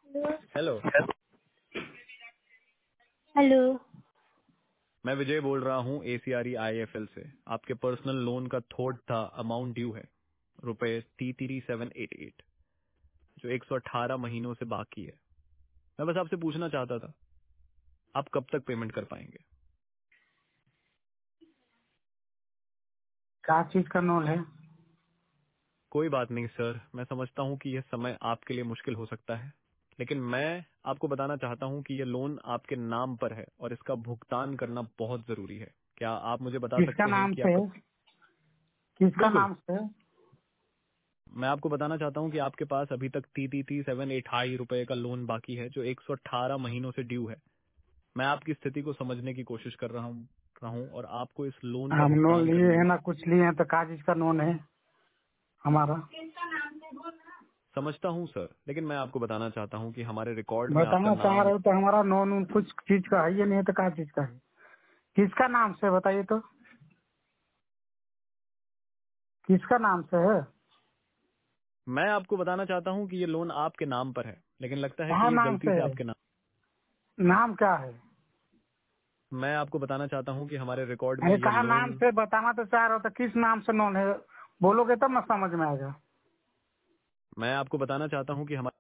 Hello. Hello. मैं विजय बोल रहा हूँ ACRE IIFL से। आपके पर्सनल लोन का थोट था, अमाउंट ड्यू है ₹33788 जो 118 महीनों से बाकी है। मैं बस आपसे पूछना चाहता था आप कब तक पेमेंट कर पाएंगे। क्या चीज का लोन है? कोई बात नहीं सर, मैं समझता हूँ कि यह समय आपके लिए मुश्किल हो सकता है, लेकिन मैं आपको बताना चाहता हूँ कि यह लोन आपके नाम पर है और इसका भुगतान करना बहुत जरूरी है। क्या आप मुझे बता किसका सकते हैं नाम कि से आपका। है? किसका बिल्कुल, नाम से है? मैं आपको बताना चाहता हूँ कि आपके पास अभी तक 33788 रुपए का लोन बाकी है जो 118 महीनों से ड्यू है। मैं आपकी स्थिति को समझने की कोशिश कर रहा हूँ और आपको इस लोन का हम लोन भुगतान लिए करने हैं में ना, कुछ लिए हैं तो क्या चीज का लोन है हमारा? समझता हूँ सर, लेकिन मैं आपको बताना चाहता हूँ कि हमारे रिकॉर्ड में आपका बताना चाह नाम। रहे हो तो हमारा लोन उन कुछ चीज का है, ये नहीं है तो क्या चीज का है? किसका नाम से बताइए तो, किसका नाम से है? मैं आपको बताना चाहता हूँ कि ये लोन आपके नाम पर है, लेकिन लगता है कहाँ कि ये नाम गलती से से है? आपके नाम। नाम क्या है? मैं आपको बताना चाहता हूँ कि हमारे रिकॉर्ड में अरे ये कहाँ नाम लोन। से बताना तो चाह रहे हो, तो किस नाम से लोन है बोलोगे तब ना समझ में आएगा। मैं आपको बताना चाहता हूँ कि हमारे